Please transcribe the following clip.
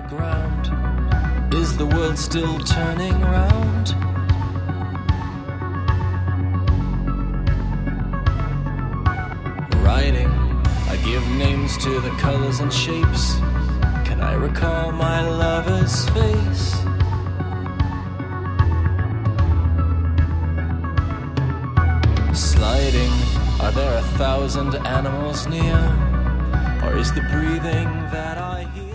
ground. Is the world still turning round? Writing, I give names to the colors and shapes. Can I recall my lover's face? Sliding, are there 1,000 animals near? Or is the breathing that I hear